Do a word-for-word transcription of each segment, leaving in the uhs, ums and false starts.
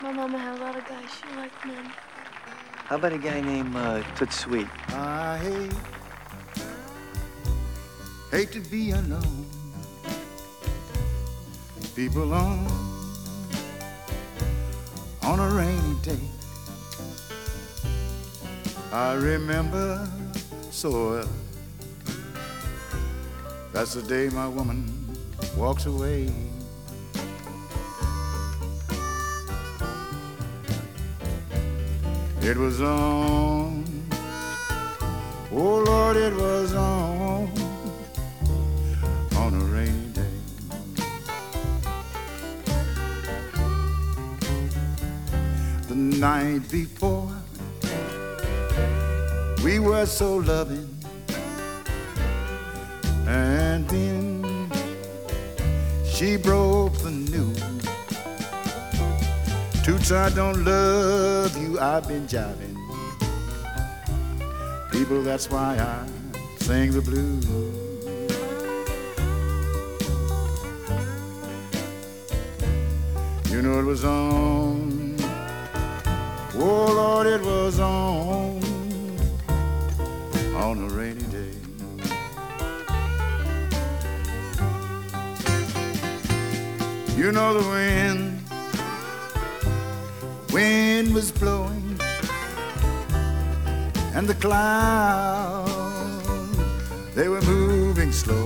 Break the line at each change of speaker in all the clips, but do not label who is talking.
My mama had a lot of guys. She liked men.
How about a guy named uh, Toot Sweet?
I hate, hate to be alone. People on, on a rainy day. I remember so well. That's the day my woman walks away. It was on, oh Lord, it was on, on a rainy day. The night before, we were so loving, and then she broke the news. Toots, I don't love you, I've been jiving. People, that's why I sing the blues. You know it was on, oh Lord, it was on, on a rainy day. You know the wind, wind was blowing, and the clouds, they were moving slow.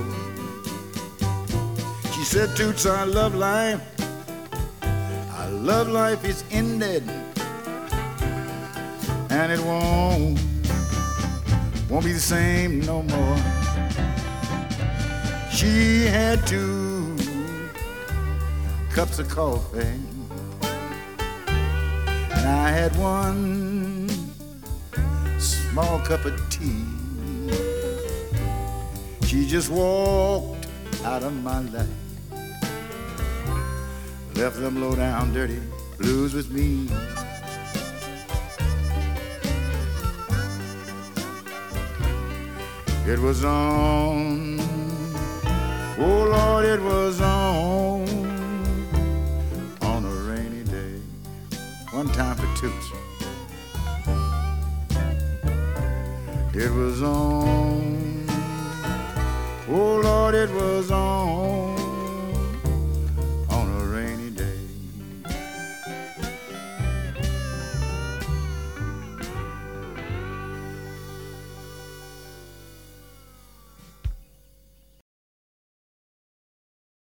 She said, Toots, I love life, I love life is ended, and it won't, won't be the same no more. She had two cups of coffee, I had one small cup of tea. She just walked out of my life, left them low down dirty blues with me. It was on, oh Lord, it was on, on a rainy day. One time for Toots. It was on, oh Lord, it was on.